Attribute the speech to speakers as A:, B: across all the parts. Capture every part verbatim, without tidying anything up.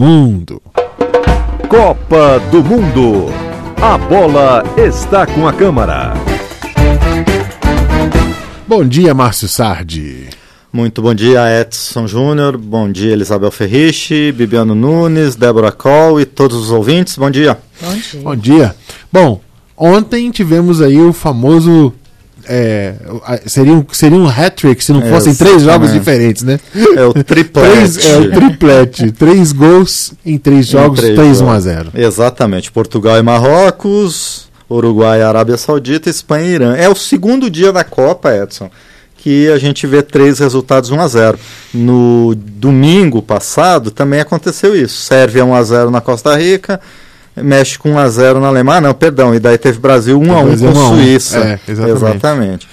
A: Mundo.
B: Copa do Mundo. A bola está com a Câmara.
A: Bom dia, Márcio Sardi.
C: Muito bom dia, Edson Júnior. Bom dia, Elisabel Ferrichi, Bibiano Nunes, Débora Coll e todos os ouvintes. Bom dia.
D: Bom dia.
A: Bom dia. Bom, ontem tivemos aí o famoso... É, seria, um, seria um hat-trick se não fossem Exatamente. três jogos diferentes, né?
C: É o triplete.
A: três, é o triplete. Três gols em três jogos, três a um a zero.
C: Exatamente. Portugal e Marrocos, Uruguai e Arábia Saudita, Espanha e Irã. É o segundo dia da Copa, Edson, que a gente vê três resultados um a zero. No domingo passado também aconteceu isso. Sérvia um a zero na Costa Rica, México um a zero na Alemanha, não, perdão, e daí teve Brasil um a um com a Suíça.
A: É, exatamente.
C: exatamente.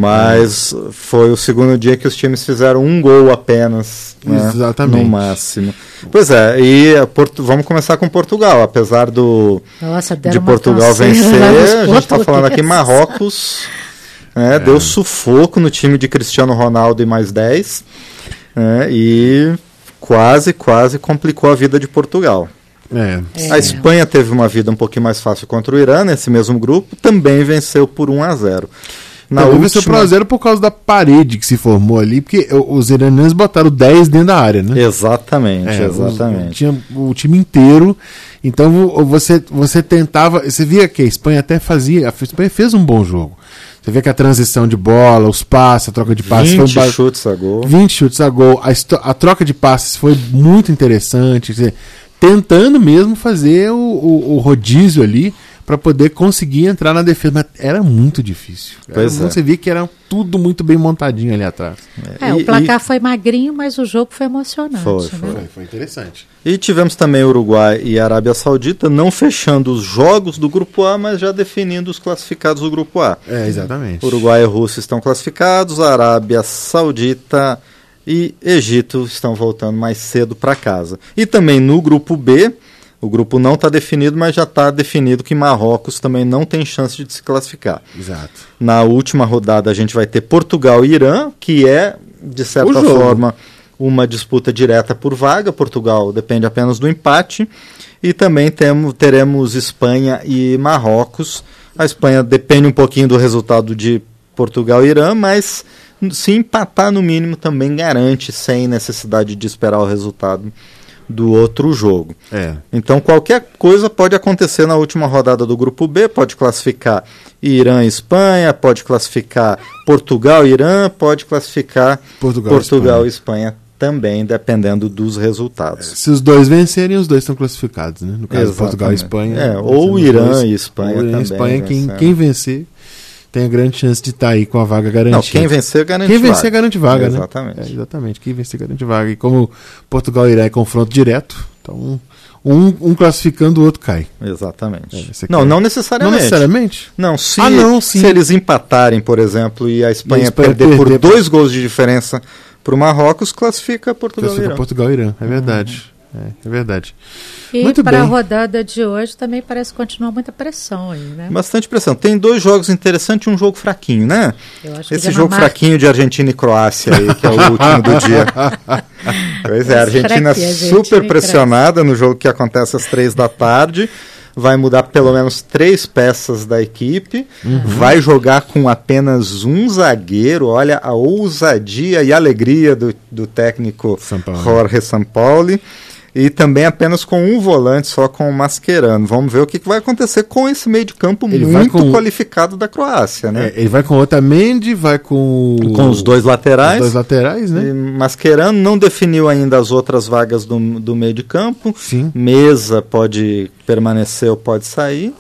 C: Mas é. foi o segundo dia que os times fizeram um gol apenas, né,
A: exatamente.
C: no máximo. Pois é, e Porto, vamos começar com Portugal, apesar do
D: Nossa,
C: de Portugal vencer, a gente está falando aqui Marrocos, né, é. deu sufoco no time de Cristiano Ronaldo e mais dez, né, e quase, quase complicou a vida de Portugal.
A: É.
C: A Espanha teve uma vida um pouquinho mais fácil contra o Irã, nesse mesmo grupo, também venceu por um a zero.
A: Na também última... venceu por um a zero por causa da parede que se formou ali, porque os iranianos botaram dez dentro da área, né?
C: Exatamente, é, exatamente.
A: Os, tinha o time inteiro, então você, você tentava, você via que a Espanha até fazia, a Espanha fez um bom jogo. Você vê que a transição de bola, os passes, a troca de passes...
C: vinte
A: foi
C: chutes a gol.
A: vinte chutes a gol, a, a troca de passes foi muito interessante, quer dizer, tentando mesmo fazer o, o, o rodízio ali para poder conseguir entrar na defesa, mas era muito difícil. Era,
C: pois
A: você
C: é.
A: via que era tudo muito bem montadinho ali atrás.
D: É,
C: e,
D: o placar
C: e...
D: foi magrinho, mas o jogo foi emocionante.
C: Foi,
D: né?
C: foi.
A: foi interessante.
C: E tivemos também Uruguai e Arábia Saudita não fechando os jogos do Grupo A, mas já definindo os classificados do Grupo A.
A: É, exatamente.
C: Uruguai e Rússia estão classificados, a Arábia Saudita e Egito estão voltando mais cedo para casa. E também no grupo B, o grupo não está definido, mas já está definido que Marrocos também não tem chance de se classificar.
A: Exato.
C: Na última rodada a gente vai ter Portugal e Irã, que é, de certa forma, uma disputa direta por vaga. Portugal depende apenas do empate. E também temos, teremos Espanha e Marrocos. A Espanha depende um pouquinho do resultado de Portugal e Irã, mas... se empatar no mínimo também garante, sem necessidade de esperar o resultado do outro jogo.
A: É.
C: Então qualquer coisa pode acontecer na última rodada do grupo B, pode classificar Irã e Espanha, pode classificar Portugal e Irã, pode classificar
A: Portugal,
C: Portugal e Espanha. Espanha também, dependendo dos resultados.
A: É, se os dois vencerem, os dois estão classificados, né? No caso,
C: Exatamente.
A: Portugal e Espanha.
C: É, ou Irã
A: dois,
C: e Espanha
A: ou Irã
C: também.
A: e Espanha, quem, quem vencer tem a grande chance de estar aí com a vaga garantida.
C: Não, quem vencer garante
A: quem
C: vaga.
A: Quem vencer garante vaga,
C: é,
A: né?
C: Exatamente.
A: É, exatamente, quem vencer garante vaga. E como Portugal e Irã é confronto direto, então um, um classificando, o outro cai.
C: Exatamente.
A: É,
C: não,
A: cai.
C: não necessariamente.
A: Não necessariamente?
C: Não, se,
A: ah, não, sim.
C: se eles empatarem, por exemplo, e a Espanha,
A: e a Espanha
C: perder, perder por dois
A: por...
C: gols de diferença para o Marrocos, classifica Portugal
A: classifica
C: e Irã.
A: Portugal e Irã, é verdade. Uhum. É, é verdade.
D: E para a rodada de hoje também parece continuar muita pressão aí, né?
C: Bastante pressão. Tem dois jogos interessantes e um jogo fraquinho, né?
D: Eu acho
C: Esse
D: que
C: jogo
D: Mar...
C: fraquinho de Argentina e Croácia aí, que é o último do dia. Pois é, a Argentina super pressionada no jogo que acontece às três da tarde. Vai mudar pelo menos três peças da equipe. Uhum. Vai jogar com apenas um zagueiro. Olha a ousadia e alegria do, do técnico Jorge Sampaoli. E também apenas com um volante, só com o Mascherano. Vamos ver o que vai acontecer com esse meio de campo ele muito com... qualificado da Croácia, né?
A: É, ele vai com o Otamendi, vai com...
C: Com os dois laterais.
A: Os dois laterais, né?
C: E Mascherano não definiu ainda as outras vagas do, do meio de campo.
A: Sim.
C: Mesa pode permanecer ou pode sair.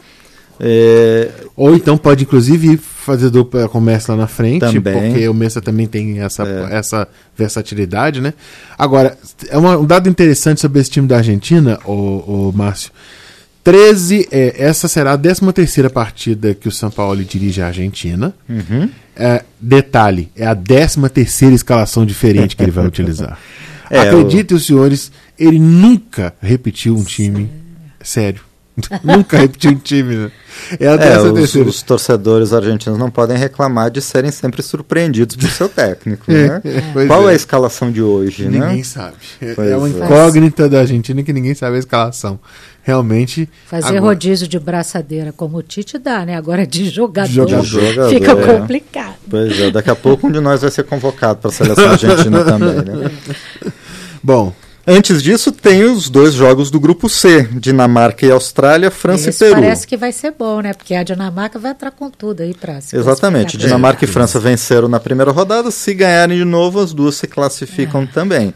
C: É...
A: Ou então pode, inclusive, fazer dupla comércio lá na frente,
C: também.
A: Porque o Mesa também tem essa, é. essa versatilidade, né? Agora, é uma, um dado interessante sobre esse time da Argentina, o, o Márcio. treze, é, essa será a décima terceira partida que o Sampaoli dirige a Argentina.
C: Uhum.
A: É, detalhe, é a décima terceira escalação diferente que ele vai utilizar.
C: É,
A: Acreditem, o... os senhores, ele nunca repetiu um time sério. Nunca repetiu um time, né?
C: É, é, os, os torcedores argentinos não podem reclamar de serem sempre surpreendidos por seu técnico, né? É, Qual é. é a escalação de hoje,
A: ninguém
C: né?
A: Ninguém sabe. É, é uma incógnita da Argentina que ninguém sabe a escalação. Realmente...
D: Fazer
A: agora...
D: rodízio de braçadeira como o Tite dá, né? Agora de jogador, de
C: jogador
D: fica
C: é.
D: complicado.
C: Pois é, daqui a pouco um de nós vai ser convocado para a seleção argentina também, né?
A: Bom...
C: Antes disso, tem os dois jogos do grupo C, Dinamarca e Austrália, França
D: Esse
C: e Peru.
D: Parece que vai ser bom, né? Porque a Dinamarca vai entrar com tudo aí para se
C: Exatamente. Dinamarca é. e França venceram na primeira rodada. Se ganharem de novo, as duas se classificam é. também.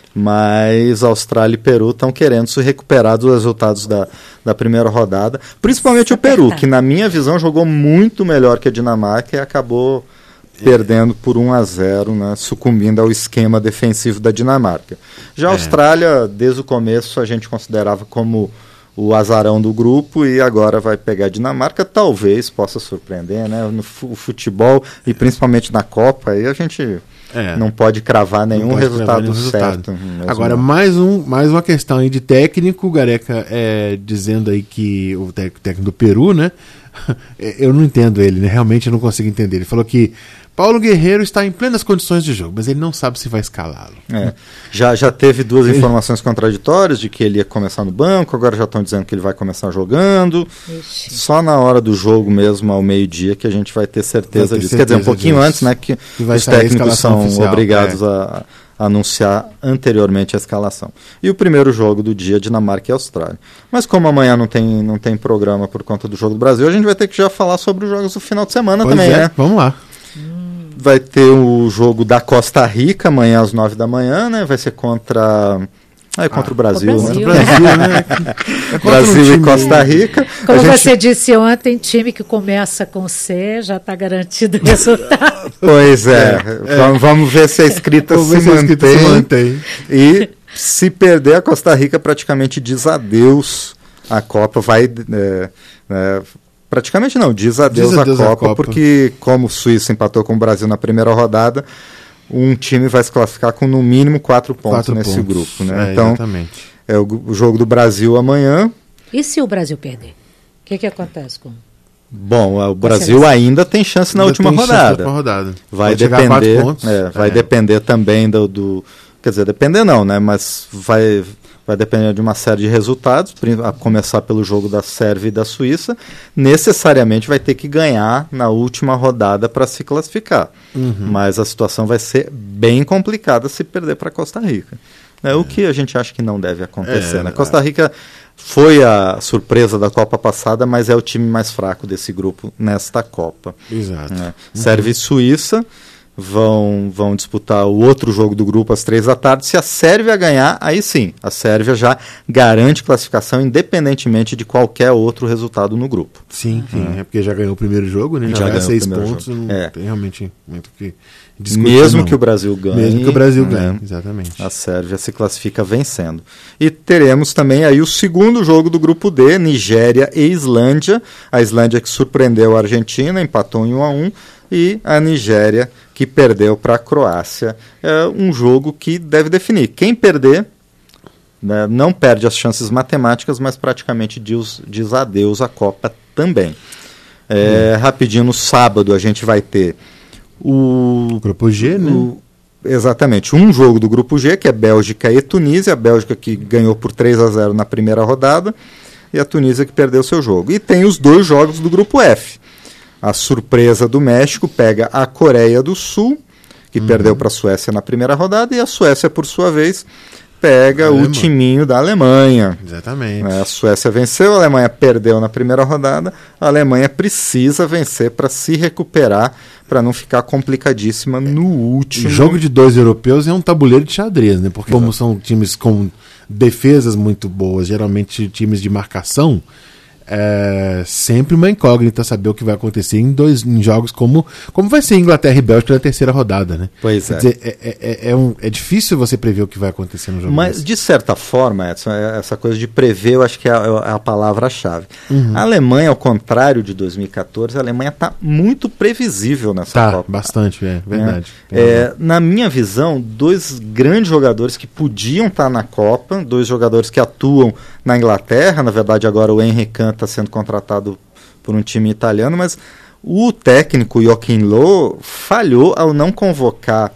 C: Mas Austrália e Peru estão querendo se recuperar dos resultados da, da primeira rodada. Principalmente o Peru, que na minha visão jogou muito melhor que a Dinamarca e acabou... perdendo por um a zero, né, sucumbindo ao esquema defensivo da Dinamarca. Já a é. Austrália, desde o começo, a gente considerava como o azarão do grupo e agora vai pegar a Dinamarca, talvez possa surpreender, né, no futebol e principalmente na Copa, aí a gente é. não pode cravar nenhum pode resultado nenhum certo.
A: Resultado. Agora, mais, um, mais uma questão aí de técnico, o Gareca é, dizendo aí que o técnico do Peru, né, eu não entendo ele, né, realmente eu não consigo entender. Ele falou que Paulo Guerreiro está em plenas condições de jogo, mas ele não sabe se vai escalá-lo.
C: É. Já, já teve duas informações contraditórias de que ele ia começar no banco, agora já estão dizendo que ele vai começar jogando. Ixi. Só na hora do jogo mesmo, ao meio-dia, que a gente vai ter certeza vai ter disso. Certeza Quer dizer, um pouquinho disso. antes, né, que, que os técnicos são oficial, obrigados é. a, a anunciar anteriormente a escalação. E o primeiro jogo do dia, Dinamarca e Austrália. Mas como amanhã não tem, não tem programa por conta do jogo do Brasil, a gente vai ter que já falar sobre os jogos do final de semana
A: pois
C: também,
A: é.
C: né?
A: Vamos lá.
C: Vai ter o jogo da Costa Rica amanhã às nove da manhã, né? Vai ser contra... Ah, é contra ah, o Brasil,
D: o Brasil,
C: né?
A: Brasil, né? É
C: Brasil um e Costa Rica.
D: Como
C: a
D: você gente... disse ontem, time que começa com C já está garantido o resultado.
C: Pois é. é. Vamos, vamos ver se a escrita, se,
A: se, a escrita
C: mantém.
A: se mantém.
C: E se perder, a Costa Rica praticamente diz adeus à Copa. Vai... É, é, praticamente não, diz adeus, diz adeus à, Copa, à Copa, porque como o Suíça empatou com o Brasil na primeira rodada, um time vai se classificar com no mínimo quatro pontos quatro nesse pontos. grupo. Né?
A: É,
C: então,
A: exatamente.
C: é o, o jogo do Brasil amanhã.
D: E se o Brasil perder? O que, que acontece com...
C: Bom, o Brasil ainda tem chance na
A: ainda
C: última rodada.
A: rodada.
C: Vai Pode depender, pontos. É, vai é. depender também do, do... Quer dizer, depender não, né? Mas vai... Vai depender de uma série de resultados, a começar pelo jogo da Sérvia e da Suíça. Necessariamente vai ter que ganhar na última rodada para se classificar. Uhum. Mas a situação vai ser bem complicada se perder para Costa Rica. É, é. O que a gente acha que não deve acontecer. É, né? Costa Rica foi a surpresa da Copa passada, mas é o time mais fraco desse grupo nesta Copa.
A: Exato.
C: É. Uhum. Sérvia e Suíça Vão, vão disputar o outro jogo do grupo às três da tarde. Se a Sérvia ganhar, aí sim, a Sérvia já garante classificação independentemente de qualquer outro resultado no grupo.
A: Sim, sim, é, é porque já ganhou o primeiro jogo, né? Já, já ganhou seis pontos, jogo. não é. tem realmente muito o que discutir.
C: Mesmo
A: não.
C: que o Brasil ganhe.
A: Mesmo que o Brasil ganhe, é, exatamente.
C: A Sérvia se classifica vencendo. E teremos também aí o segundo jogo do grupo D, Nigéria e Islândia. A Islândia que surpreendeu a Argentina, empatou em um a um. E a Nigéria, que perdeu para a Croácia. É um jogo que deve definir. Quem perder, né, não perde as chances matemáticas, mas praticamente diz, diz adeus à Copa também. É, hum. Rapidinho, no sábado a gente vai ter o...
A: Grupo G, né?
C: O, exatamente. Um jogo do Grupo G, que é Bélgica e Tunísia. A Bélgica que ganhou por três a zero na primeira rodada. E a Tunísia que perdeu seu jogo. E tem os dois jogos do Grupo F. A surpresa do México pega a Coreia do Sul, que uhum. perdeu para a Suécia na primeira rodada, e a Suécia, por sua vez, pega Alemanha. o timinho da Alemanha.
A: Exatamente.
C: A Suécia venceu, a Alemanha perdeu na primeira rodada, a Alemanha precisa vencer para se recuperar, para não ficar complicadíssima no último.
A: O jogo de dois europeus é um tabuleiro de xadrez, né? Porque como são times com defesas muito boas, geralmente times de marcação, é sempre uma incógnita saber o que vai acontecer em, dois, em jogos como, como vai ser Inglaterra e Bélgica na terceira rodada, né?
C: Pois
A: Quer
C: é.
A: dizer, é, é, é, um, é difícil você prever o que vai acontecer no jogo.
C: Mas, desse. De certa forma, Edson, essa coisa de prever, eu acho que é a, é a palavra-chave. Uhum. A Alemanha, ao contrário de dois mil e catorze, a Alemanha está muito previsível nessa
A: tá,
C: Copa.
A: Bastante, é verdade.
C: É, é, na minha visão, dois grandes jogadores que podiam estar na Copa, dois jogadores que atuam na Inglaterra, na verdade agora o Henry Kahn está sendo contratado por um time italiano, mas o técnico Joachim Löw falhou ao não convocar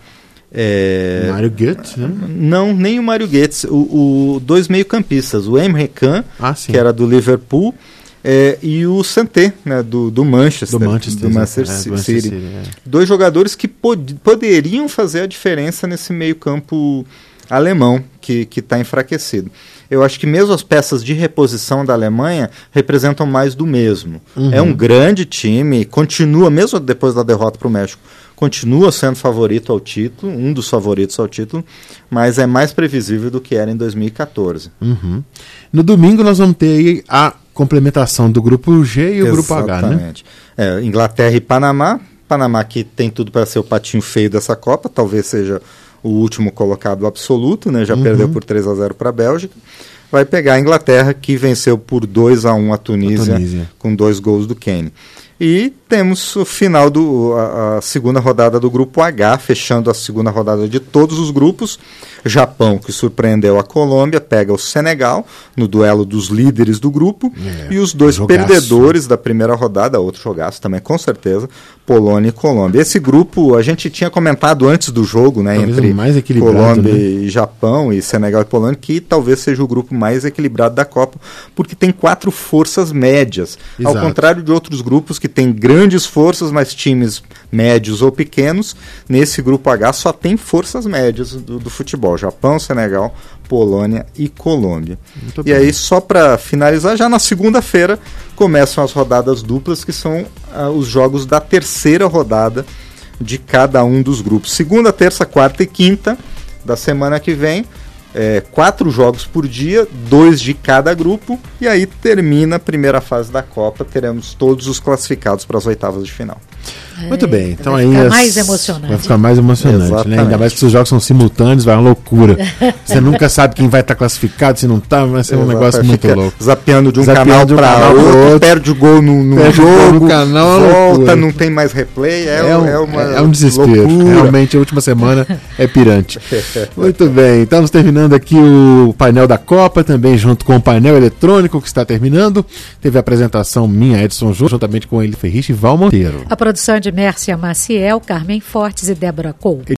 C: é,
A: Mário Götze, né?
C: Não, nem o Mário Götze, o, o dois meio-campistas, o Emre Can,
A: ah,
C: que era do Liverpool, é, e o Santé, né, do, do Manchester,
A: do Manchester,
C: do Manchester
A: é,
C: City.
A: do Manchester City é.
C: Dois jogadores que pod poderiam fazer a diferença nesse meio-campo alemão, que está enfraquecido. Eu acho que mesmo as peças de reposição da Alemanha representam mais do mesmo. Uhum. É um grande time, continua, mesmo depois da derrota para o México, continua sendo favorito ao título, um dos favoritos ao título, mas é mais previsível do que era em dois mil e catorze.
A: Uhum. No domingo nós vamos ter aí a complementação do grupo G e o grupo H, né?
C: Exatamente. É, Inglaterra e Panamá. Panamá que tem tudo para ser o patinho feio dessa Copa, talvez seja o último colocado absoluto, né? Já uhum. perdeu por três a zero para a Bélgica. Vai pegar a Inglaterra, que venceu por dois a um a Tunísia, a Tunísia. com dois gols do Kane. E temos o final, do, a, a segunda rodada do grupo H, fechando a segunda rodada de todos os grupos. Japão, que surpreendeu a Colômbia, pega o Senegal no duelo dos líderes do grupo. É, e os dois jogaço. perdedores da primeira rodada, outro jogaço também, com certeza, Polônia e Colômbia. Esse grupo, a gente tinha comentado antes do jogo, né, entre
A: mais
C: Colômbia
A: né?
C: e Japão, e Senegal e Polônia, que talvez seja o grupo mais equilibrado da Copa, porque tem quatro forças médias.
A: Exato.
C: Ao contrário de outros grupos que têm grandes forças, mas times médios ou pequenos, nesse grupo H só tem forças médias do, do futebol. Japão, Senegal, Polônia e Colômbia. Muito e bem. Aí, só para finalizar, já na segunda-feira começam as rodadas duplas, que são ah, os jogos da terceira rodada de cada um dos grupos. Segunda, terça, quarta e quinta da semana que vem, é, quatro jogos por dia, dois de cada grupo, e aí termina a primeira fase da Copa, teremos todos os classificados para as oitavas de final.
A: É, muito bem, então
D: vai
A: aí
D: ficar
A: as,
D: mais emocionante.
A: Vai ficar mais emocionante, né? Ainda mais que os jogos são simultâneos, vai uma loucura. Você nunca sabe quem vai estar classificado, se não está, vai ser um Exato, negócio muito louco.
C: Zapeando de um
A: zapeando
C: canal para
A: um
C: outro, outro, perde o gol no, no jogo,
A: no canal,
C: volta, não tem mais replay, é,
A: é, um,
C: é, uma
A: é um desespero.
C: Loucura.
A: Realmente a última semana é pirante. Muito bem, estamos terminando aqui o painel da Copa, também junto com o painel eletrônico que está terminando. Teve a apresentação minha, Edson Júnior, juntamente com ele Ferrich e Val Monteiro.
D: A produção de Mércia Maciel, Carmen Fortes e Débora Couto.